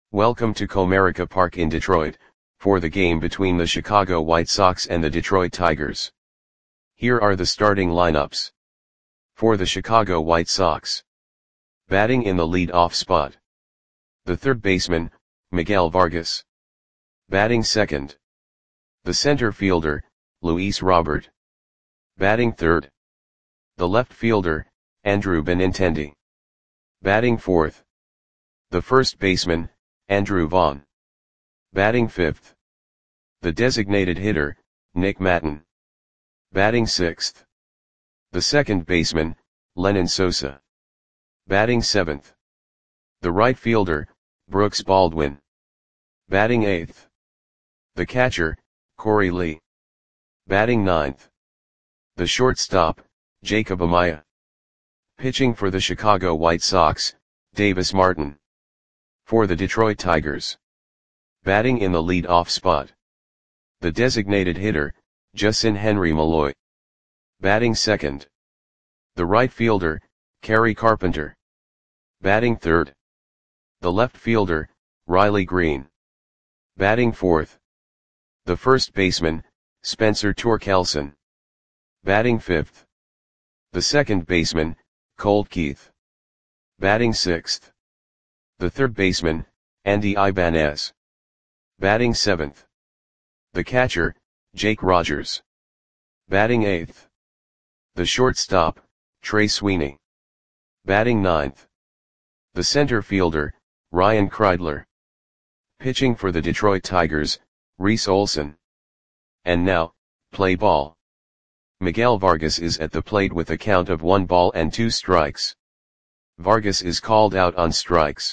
Welcome to Comerica Park in Detroit, for the game between the Chicago White Sox and the Detroit Tigers. Here are the starting lineups. For the Chicago White Sox. Batting in the lead-off spot. The third baseman, Miguel Vargas. Batting second. The center fielder, Luis Robert. Batting third. The left fielder, Andrew Benintendi. Batting fourth. The first baseman, Andrew Vaughn. Batting fifth. The designated hitter, Nick Maton. Batting sixth. The second baseman, Lenyn Sosa. Batting seventh. The right fielder, Brooks Baldwin. Batting eighth. The catcher, Corey Lee. Batting ninth. The shortstop, Jacob Amaya. Pitching for the Chicago White Sox, Davis Martin. For the Detroit Tigers. Batting in the lead-off spot. The designated hitter, Justin Henry Malloy. Batting second. The right fielder, Kerry Carpenter. Batting third. The left fielder, Riley Green. Batting fourth. The first baseman, Spencer Torkelson. Batting fifth. The second baseman, Colt Keith. Batting sixth. The third baseman, Andy Ibanez. Batting seventh. The catcher, Jake Rogers. Batting eighth. The shortstop, Trey Sweeney. Batting ninth. The center fielder, Ryan Kreidler. Pitching for the Detroit Tigers, Reese Olson. And now, play ball. Miguel Vargas is at the plate with a count of 1-2 strikes. Vargas is called out on strikes.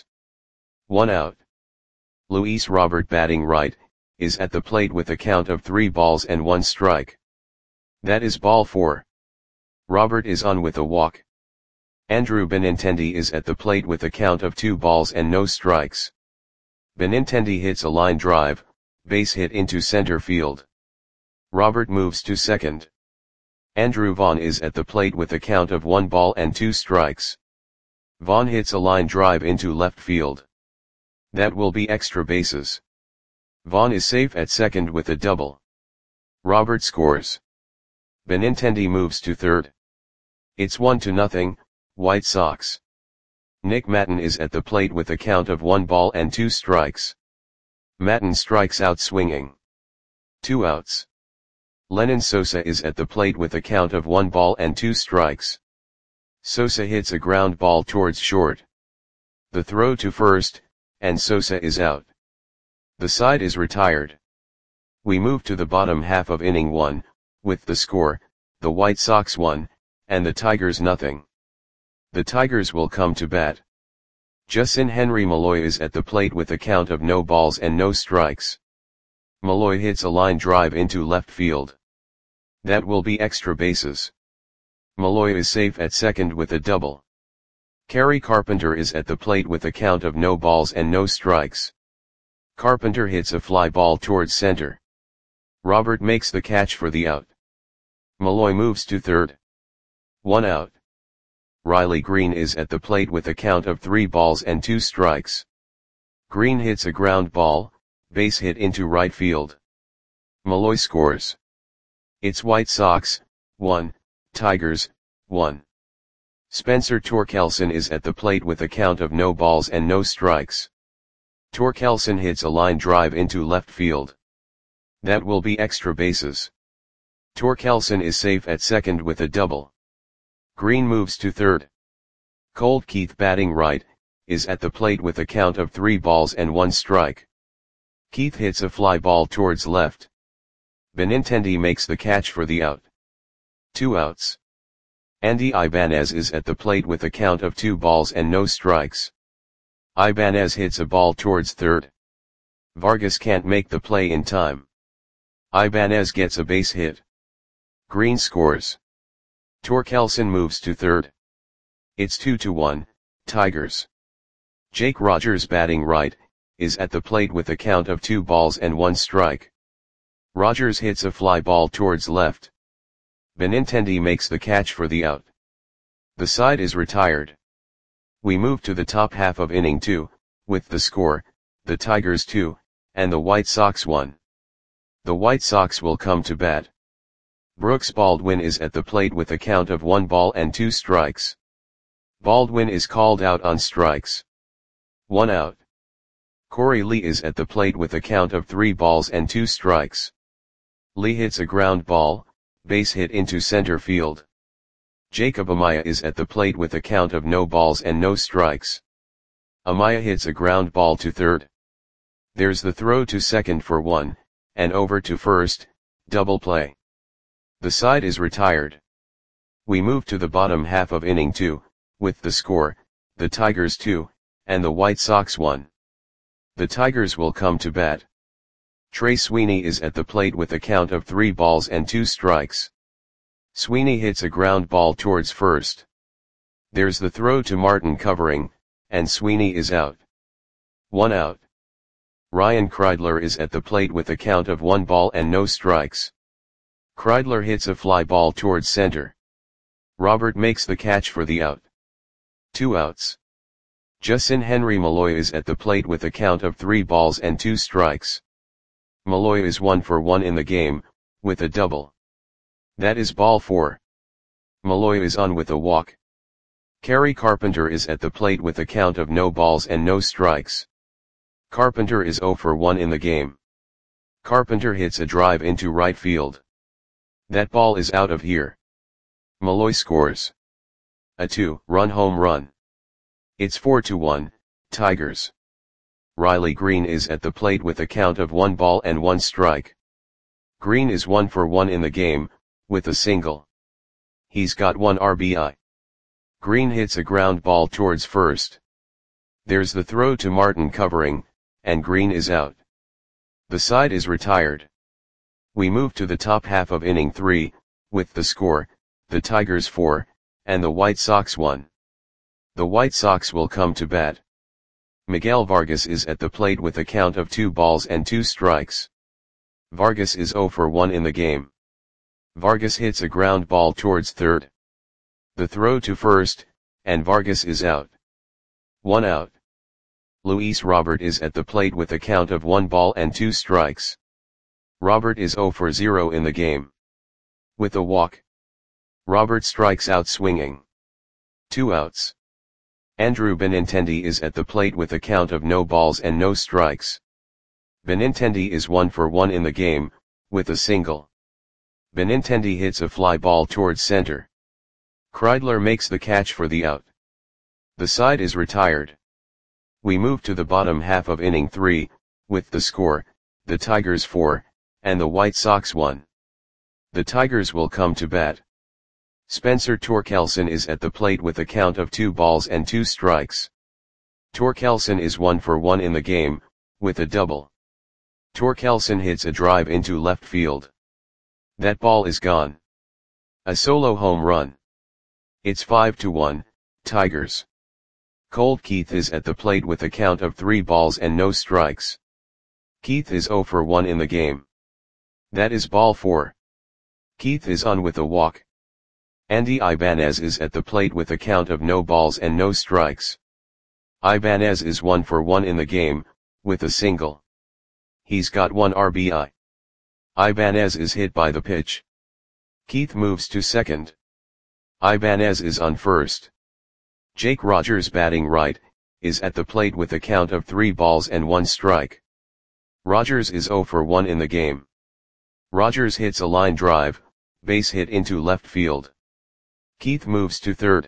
1 out. Luis Robert batting right, is at the plate with a count of 3-1 strike. That is ball 4. Robert is on with a walk. Andrew Benintendi is at the plate with a count of 2 balls and no strikes. Benintendi hits a line drive, base hit into center field. Robert moves to second. Andrew Vaughn is at the plate with a count of 1-2 strikes. Vaughn hits a line drive into left field. That will be extra bases. Vaughn is safe at second with a double. Robert scores. Benintendi moves to third. It's 1-0, White Sox. Nick Maton is at the plate with a count of 1-2 strikes. Maton strikes out swinging. 2 outs. Lenyn Sosa is at the plate with a count of 1-2 strikes. Sosa hits a ground ball towards short. The throw to first, and Sosa is out. The side is retired. We move to the bottom half of inning 1, with the score, the White Sox 1, and the Tigers 0. The Tigers will come to bat. Justin Henry Malloy is at the plate with a count of no balls and no strikes. Malloy hits a line drive into left field. That will be extra bases. Malloy is safe at second with a double. Kerry Carpenter is at the plate with a count of no balls and no strikes. Carpenter hits a fly ball towards center. Robert makes the catch for the out. Malloy moves to third. 1 out. Riley Green is at the plate with a count of 3-2 strikes. Green hits a ground ball, base hit into right field. Malloy scores. It's White Sox, 1, Tigers, 1. Spencer Torkelson is at the plate with a count of no balls and no strikes. Torkelson hits a line drive into left field. That will be extra bases. Torkelson is safe at second with a double. Green moves to third. Colt Keith batting right, is at the plate with a count of 3-1 strike. Keith hits a fly ball towards left. Benintendi makes the catch for the out. 2 outs. Andy Ibanez is at the plate with a count of 2 balls and no strikes. Ibanez hits a ball towards third. Vargas can't make the play in time. Ibanez gets a base hit. Green scores. Torkelson moves to third. It's 2-1, Tigers. Jake Rogers batting right, is at the plate with a count of 2-1 strike. Rogers hits a fly ball towards left. Benintendi makes the catch for the out. The side is retired. We move to the top half of inning 2, with the score, the Tigers 2, and the White Sox 1. The White Sox will come to bat. Brooks Baldwin is at the plate with a count of 1 ball and 2 strikes. Baldwin is called out on strikes. 1 out. Corey Lee is at the plate with a count of 3 balls and 2 strikes. Lee hits a ground ball, base hit into center field. Jacob Amaya is at the plate with a count of no balls and no strikes. Amaya hits a ground ball to third. There's the throw to second for 1, and over to first, double play. The side is retired. We move to the bottom half of inning 2, with the score, the Tigers 2, and the White Sox 1. The Tigers will come to bat. Trey Sweeney is at the plate with a count of 3 balls and 2 strikes. Sweeney hits a ground ball towards first. There's the throw to Martin covering, and Sweeney is out. 1 out. Ryan Kreidler is at the plate with a count of 1 ball and no strikes. Kreidler hits a fly ball towards center. Robert makes the catch for the out. 2 outs. Justin Henry Malloy is at the plate with a count of 3 balls and 2 strikes. Malloy is 1 for 1 in the game, with a double. That is ball 4. Malloy is on with a walk. Kerry Carpenter is at the plate with a count of no balls and no strikes. Carpenter is 0 for 1 in the game. Carpenter hits a drive into right field. That ball is out of here. Malloy scores a 2-run home run. It's 4-1, Tigers. Riley Green is at the plate with a count of 1 ball and 1 strike. Green is 1 for 1 in the game, with a single. He's got 1 RBI. Green hits a ground ball towards first. There's the throw to Martin covering, and Green is out. The side is retired. We move to the top half of inning 3, with the score, the Tigers 4, and the White Sox 1. The White Sox will come to bat. Miguel Vargas is at the plate with a count of 2 balls and 2 strikes. Vargas is 0 for 1 in the game. Vargas hits a ground ball towards third. The throw to first, and Vargas is out. 1 out. Luis Robert is at the plate with a count of 1 ball and 2 strikes. Robert is 0 for 0 in the game. With a walk. Robert strikes out swinging. 2 outs. Andrew Benintendi is at the plate with a count of no balls and no strikes. Benintendi is 1 for 1 in the game, with a single. Benintendi hits a fly ball towards center. Kreidler makes the catch for the out. The side is retired. We move to the bottom half of inning 3, with the score, the Tigers 4, and the White Sox 1. The Tigers will come to bat. Spencer Torkelson is at the plate with a count of 2 balls and 2 strikes. Torkelson is 1 for 1 in the game, with a double. Torkelson hits a drive into left field. That ball is gone. A solo home run. It's 5-1, Tigers. Colt Keith is at the plate with a count of 3 balls and no strikes. Keith is 0 for 1 in the game. That is ball 4. Keith is on with a walk. Andy Ibanez is at the plate with a count of no balls and no strikes. Ibanez is 1 for 1 in the game, with a single. He's got 1 RBI. Ibanez is hit by the pitch. Keith moves to second. Ibanez is on first. Jake Rogers batting right, is at the plate with a count of 3 balls and 1 strike. Rogers is 0 for 1 in the game. Rogers hits a line drive, base hit into left field. Keith moves to third.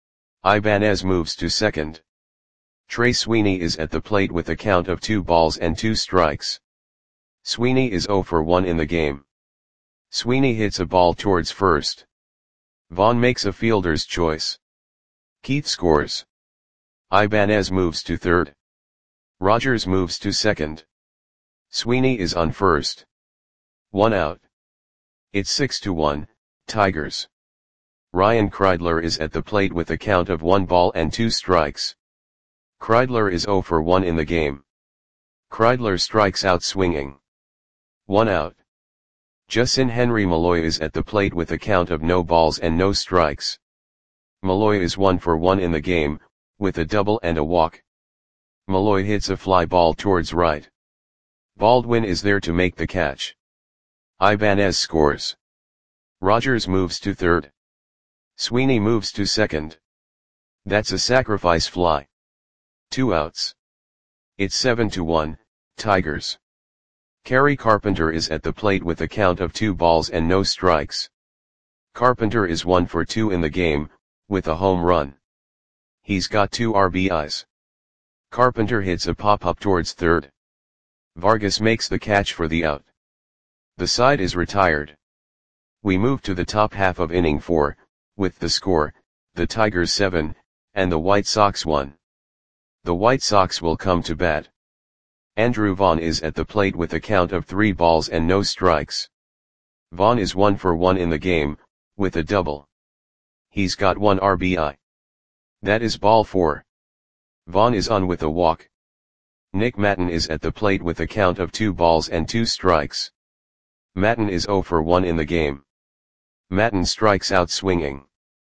Ibanez moves to second. Trey Sweeney is at the plate with a count of 2 balls and 2 strikes. Sweeney is 0 for 1 in the game. Sweeney hits a ball towards first. Vaughn makes a fielder's choice. Keith scores. Ibanez moves to third. Rogers moves to second. Sweeney is on first. 1 out. It's 6-1, Tigers. Ryan Kreidler is at the plate with a count of 1 ball and 2 strikes. Kreidler is 0 for 1 in the game. Kreidler strikes out swinging. 1 out. Justin Henry Malloy is at the plate with a count of no balls and no strikes. Malloy is 1 for 1 in the game, with a double and a walk. Malloy hits a fly ball towards right. Baldwin is there to make the catch. Ibanez scores. Rogers moves to third. Sweeney moves to second. That's a sacrifice fly. 2 outs. It's 7-1, Tigers. Kerry Carpenter is at the plate with a count of 2 balls and no strikes. Carpenter is 1 for 2 in the game, with a home run. He's got 2 RBIs. Carpenter hits a pop-up towards third. Vargas makes the catch for the out. The side is retired. We move to the top half of inning 4, with the score, the Tigers 7, and the White Sox 1. The White Sox will come to bat. Andrew Vaughn is at the plate with a count of 3 balls and no strikes. Vaughn is 1 for 1 in the game, with a double. He's got 1 RBI. That is ball 4. Vaughn is on with a walk. Nick Maton is at the plate with a count of 2 balls and 2 strikes. Maton is 0 for 1 in the game. Maton strikes out swinging.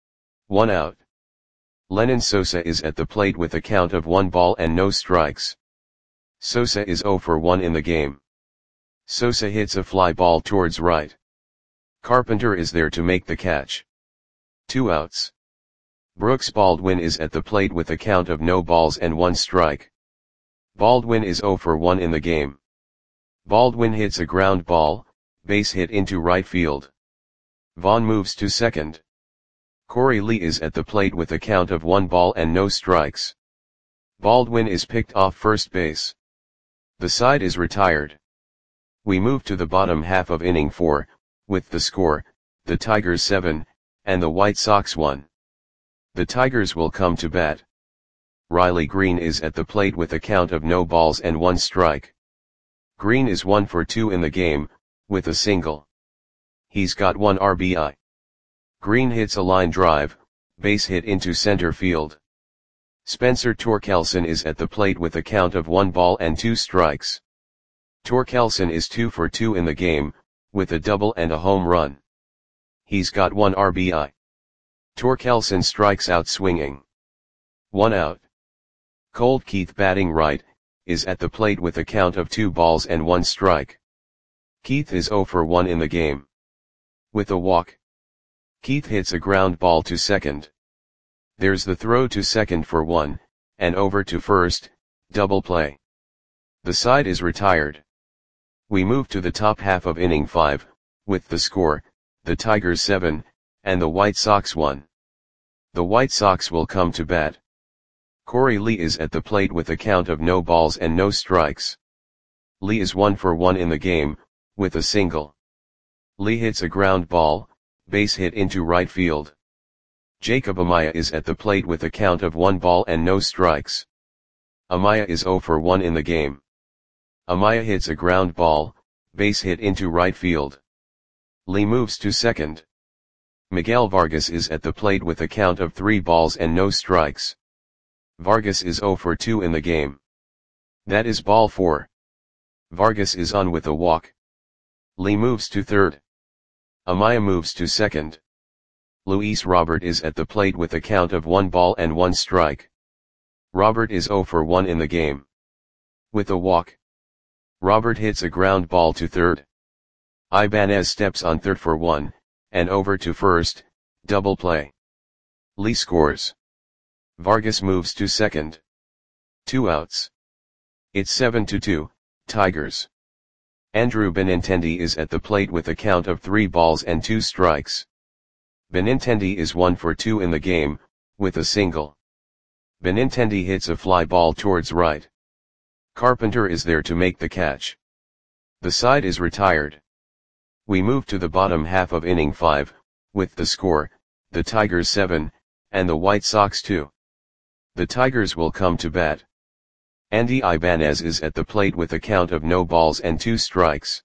1 out. Lenyn Sosa is at the plate with a count of 1 ball and no strikes. Sosa is 0 for 1 in the game. Sosa hits a fly ball towards right. Carpenter is there to make the catch. 2 outs. Brooks Baldwin is at the plate with a count of no balls and 1 strike. Baldwin is 0 for 1 in the game. Baldwin hits a ground ball, base hit into right field. Vaughn moves to second. Corey Lee is at the plate with a count of 1 ball and no strikes. Baldwin is picked off first base. The side is retired. We move to the bottom half of inning 4, with the score, the Tigers 7, and the White Sox 1. The Tigers will come to bat. Riley Green is at the plate with a count of no balls and 1 strike. Green is 1 for 2 in the game, with a single. He's got 1 RBI. Green hits a line drive, base hit into center field. Spencer Torkelson is at the plate with a count of 1 ball and 2 strikes. Torkelson is 2 for 2 in the game, with a double and a home run. He's got 1 RBI. Torkelson strikes out swinging. 1 out. Colt Keith batting right, is at the plate with a count of 2 balls and 1 strike. Keith is 0 for 1 in the game. With a walk. Keith hits a ground ball to second. There's the throw to second for 1, and over to first, double play. The side is retired. We move to the top half of inning 5, with the score, the Tigers 7, and the White Sox 1. The White Sox will come to bat. Corey Lee is at the plate with a count of no balls and no strikes. Lee is 1 for 1 in the game, with a single. Lee hits a ground ball, base hit into right field. Jacob Amaya is at the plate with a count of 1 ball and no strikes. Amaya is 0 for 1 in the game. Amaya hits a ground ball, base hit into right field. Lee moves to second. Miguel Vargas is at the plate with a count of 3 balls and no strikes. Vargas is 0 for 2 in the game. That is ball 4. Vargas is on with a walk. Lee moves to third. Amaya moves to second. Luis Robert is at the plate with a count of 1 ball and 1 strike. Robert is 0 for 1 in the game. With a walk. Robert hits a ground ball to third. Ibanez steps on third for 1, and over to first, double play. Lee scores. Vargas moves to second. 2 outs. It's 7-2, Tigers. Andrew Benintendi is at the plate with a count of 3 balls and 2 strikes. Benintendi is 1 for 2 in the game, with a single. Benintendi hits a fly ball towards right. Carpenter is there to make the catch. The side is retired. We move to the bottom half of inning 5, with the score, the Tigers 7, and the White Sox 2. The Tigers will come to bat. Andy Ibanez is at the plate with a count of no balls and 2 strikes.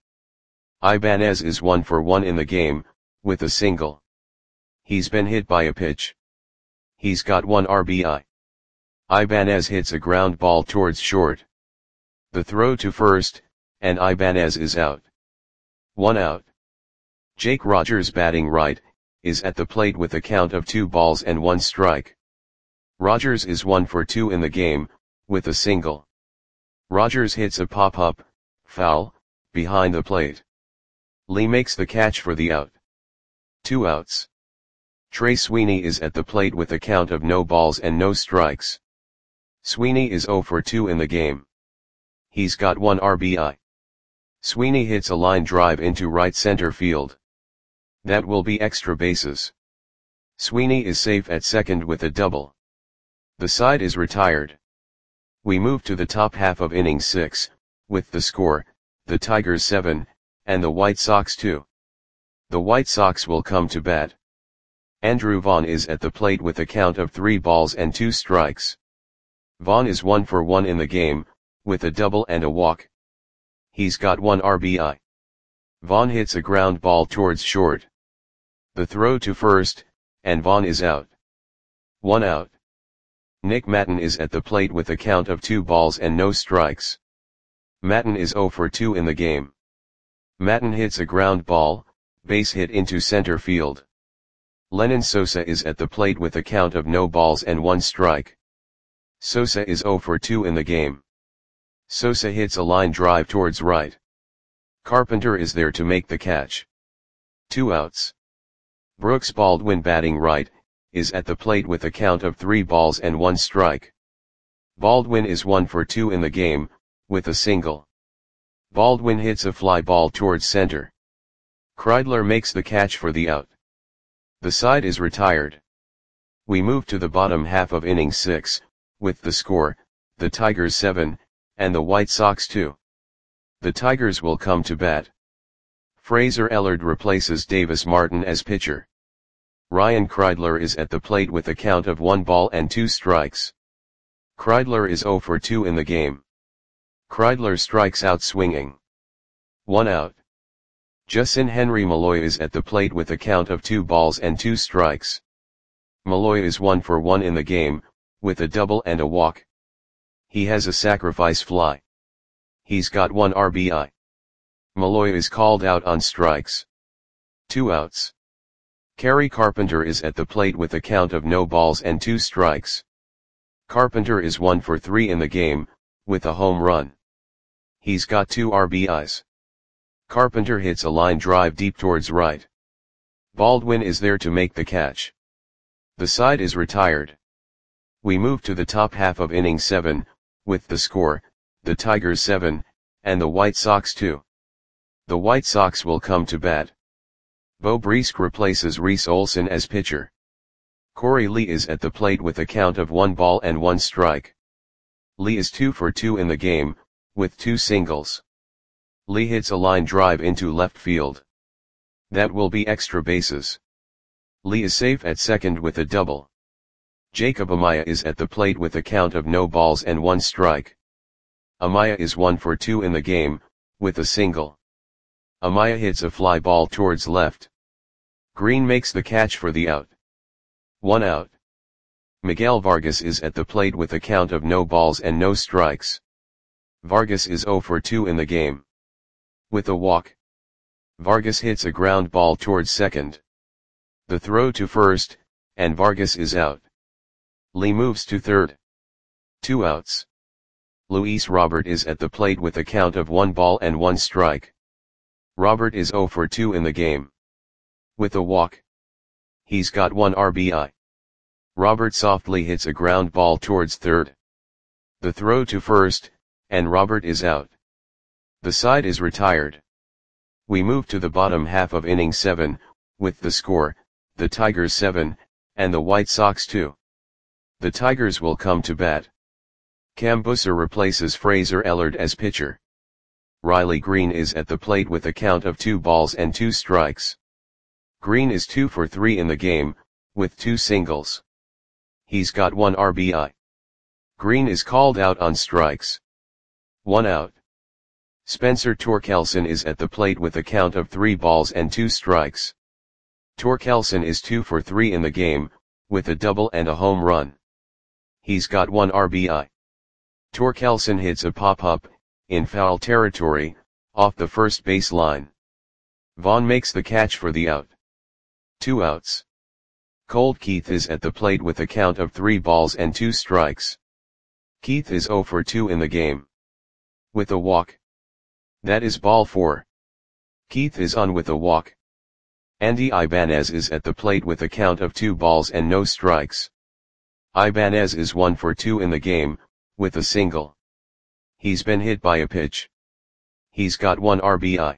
Ibanez is 1 for 1 in the game, with a single. He's been hit by a pitch. He's got 1 RBI. Ibanez hits a ground ball towards short. The throw to first, and Ibanez is out. 1 out. Jake Rogers batting right, is at the plate with a count of 2 balls and 1 strike. Rogers is 1 for 2 in the game, with a single. Rogers hits a pop-up, foul, behind the plate. Lee makes the catch for the out. 2 outs. Trey Sweeney is at the plate with a count of no balls and no strikes. Sweeney is 0 for 2 in the game. He's got 1 RBI. Sweeney hits a line drive into right center field. That will be extra bases. Sweeney is safe at second with a double. The side is retired. We move to the top half of inning 6, with the score, the Tigers 7, and the White Sox 2. The White Sox will come to bat. Andrew Vaughn is at the plate with a count of 3 balls and 2 strikes. Vaughn is 1 for 1 in the game, with a double and a walk. He's got 1 RBI. Vaughn hits a ground ball towards short. The throw to first, and Vaughn is out. 1 out. Nick Maton is at the plate with a count of 2 balls and no strikes. Maton is 0 for 2 in the game. Maton hits a ground ball, base hit into center field. Lenyn Sosa is at the plate with a count of no balls and 1 strike. Sosa is 0 for 2 in the game. Sosa hits a line drive towards right. Carpenter is there to make the catch. 2 outs. Brooks Baldwin, batting right, is at the plate with a count of 3 balls and 1 strike. Baldwin is 1 for 2 in the game, with a single. Baldwin hits a fly ball towards center. Kreidler makes the catch for the out. The side is retired. We move to the bottom half of inning 6, with the score, the Tigers 7, and the White Sox 2. The Tigers will come to bat. Fraser Ellard replaces Davis Martin as pitcher. Ryan Kreidler is at the plate with a count of 1 ball and 2 strikes. Kreidler is 0 for 2 in the game. Kreidler strikes out swinging. 1 out. Justin Henry Malloy is at the plate with a count of 2 balls and 2 strikes. Malloy is 1 for 1 in the game, with a double and a walk. He has a sacrifice fly. He's got 1 RBI. Malloy is called out on strikes. 2 outs. Kerry Carpenter is at the plate with a count of no balls and 2 strikes. Carpenter is 1 for 3 in the game, with a home run. He's got 2 RBIs. Carpenter hits a line drive deep towards right. Baldwin is there to make the catch. The side is retired. We move to the top half of inning 7, with the score, the Tigers 7, and the White Sox 2. The White Sox will come to bat. Bo Brisk replaces Reese Olson as pitcher. Corey Lee is at the plate with a count of 1 ball and 1 strike. Lee is 2 for 2 in the game, with 2 singles. Lee hits a line drive into left field. That will be extra bases. Lee is safe at second with a double. Jacob Amaya is at the plate with a count of no balls and 1 strike. Amaya is 1 for 2 in the game, with a single. Amaya hits a fly ball towards left. Green makes the catch for the out. 1 out. Miguel Vargas is at the plate with a count of no balls and no strikes. Vargas is 0 for 2 in the game. With a walk. Vargas hits a ground ball towards second. The throw to first, and Vargas is out. Lee moves to third. 2 outs. Luis Robert is at the plate with a count of 1 ball and 1 strike. Robert is 0 for 2 in the game. With a walk. He's got 1 RBI. Robert softly hits a ground ball towards third. The throw to first, and Robert is out. The side is retired. We move to the bottom half of inning 7, with the score, the Tigers 7, and the White Sox 2. The Tigers will come to bat. Cam Busser replaces Fraser Ellard as pitcher. Riley Green is at the plate with a count of 2 balls and 2 strikes. Green is 2 for 3 in the game, with 2 singles. He's got 1 RBI. Green is called out on strikes. 1 out. Spencer Torkelson is at the plate with a count of 3 balls and 2 strikes. Torkelson is 2 for 3 in the game, with a double and a home run. He's got 1 RBI. Torkelson hits a pop-up, in foul territory, off the first base line. Vaughn makes the catch for the out. 2 outs. Colt Keith is at the plate with a count of 3 balls and 2 strikes. Keith is 0 for 2 in the game. With a walk. That is ball 4. Keith is on with a walk. Andy Ibanez is at the plate with a count of 2 balls and no strikes. Ibanez is 1 for 2 in the game, with a single. He's been hit by a pitch. He's got 1 RBI.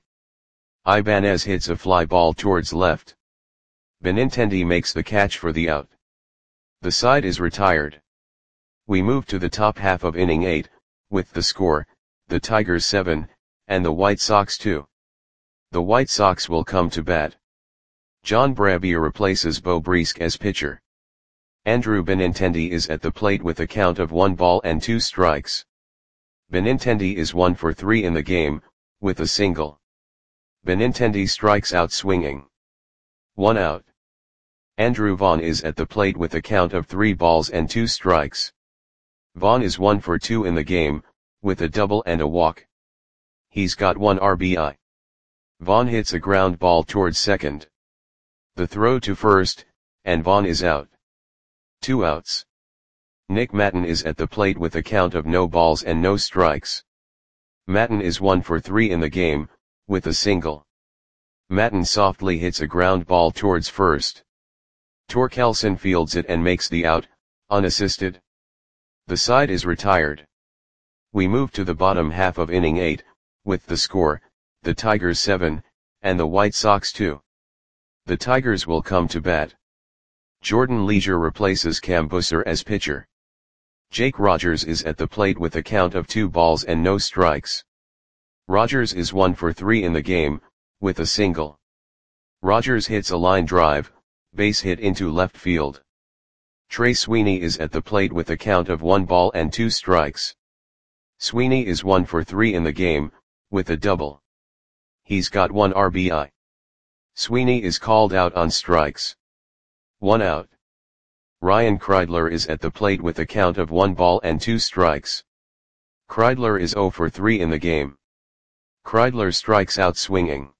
Ibanez hits a fly ball towards left. Benintendi makes the catch for the out. The side is retired. We move to the top half of inning 8, with the score, the Tigers 7, and the White Sox 2. The White Sox will come to bat. John Brebbia replaces Beau Briesque as pitcher. Andrew Benintendi is at the plate with a count of 1 ball and 2 strikes. Benintendi is 1 for 3 in the game, with a single. Benintendi strikes out swinging. 1 out. Andrew Vaughn is at the plate with a count of 3 balls and 2 strikes. Vaughn is 1 for 2 in the game, with a double and a walk. He's got 1 RBI. Vaughn hits a ground ball towards second. The throw to first, and Vaughn is out. 2 outs. Nick Maton is at the plate with a count of no balls and no strikes. Maton is 1 for 3 in the game, with a single. Maton softly hits a ground ball towards first. Torkelson fields it and makes the out, unassisted. The side is retired. We move to the bottom half of inning 8, with the score, the Tigers 7, and the White Sox 2. The Tigers will come to bat. Jordan Leisure replaces Cam Busser as pitcher. Jake Rogers is at the plate with a count of 2 balls and no strikes. Rogers is 1 for 3 in the game, with a single. Rogers hits a line drive, base hit into left field. Trey Sweeney is at the plate with a count of 1 ball and 2 strikes. Sweeney is 1 for 3 in the game, with a double. He's got 1 RBI. Sweeney is called out on strikes. 1 out. Ryan Kreidler is at the plate with a count of 1 ball and 2 strikes. Kreidler is 0 for 3 in the game. Kreidler strikes out swinging.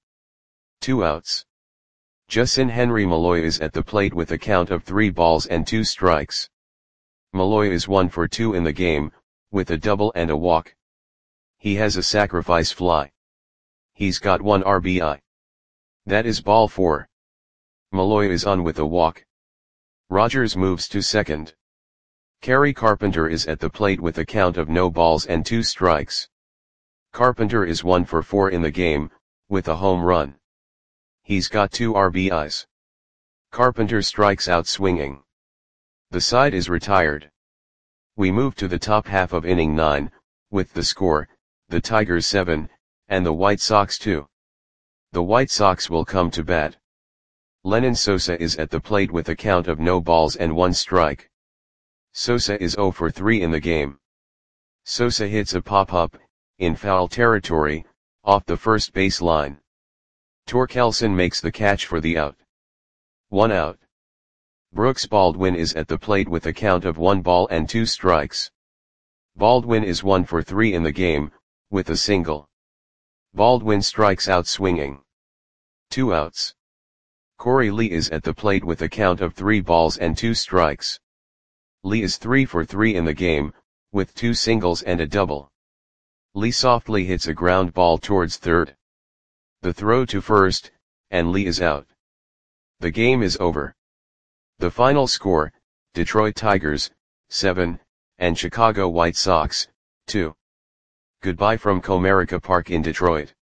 2 outs. Justin Henry Malloy is at the plate with a count of 3 balls and 2 strikes. Malloy is 1 for 2 in the game, with a double and a walk. He has a sacrifice fly. He's got 1 RBI. That is ball 4. Malloy is on with a walk. Rogers moves to second. Kerry Carpenter is at the plate with a count of no balls and 2 strikes. Carpenter is 1 for 4 in the game, with a home run. He's got 2 RBIs. Carpenter strikes out swinging. The side is retired. We move to the top half of inning 9, with the score, the Tigers 7, and the White Sox 2. The White Sox will come to bat. Lenyn Sosa is at the plate with a count of no balls and 1 strike. Sosa is 0 for 3 in the game. Sosa hits a pop-up, in foul territory, off the first base line. Torkelson makes the catch for the out. 1 out. Brooks Baldwin is at the plate with a count of 1 ball and 2 strikes. Baldwin is 1 for 3 in the game, with a single. Baldwin strikes out swinging. 2 outs. Corey Lee is at the plate with a count of 3 balls and 2 strikes. Lee is 3 for 3 in the game, with 2 singles and a double. Lee softly hits a ground ball towards third. The throw to first, and Lee is out. The game is over. The final score, Detroit Tigers, 7, and Chicago White Sox, 2. Goodbye from Comerica Park in Detroit.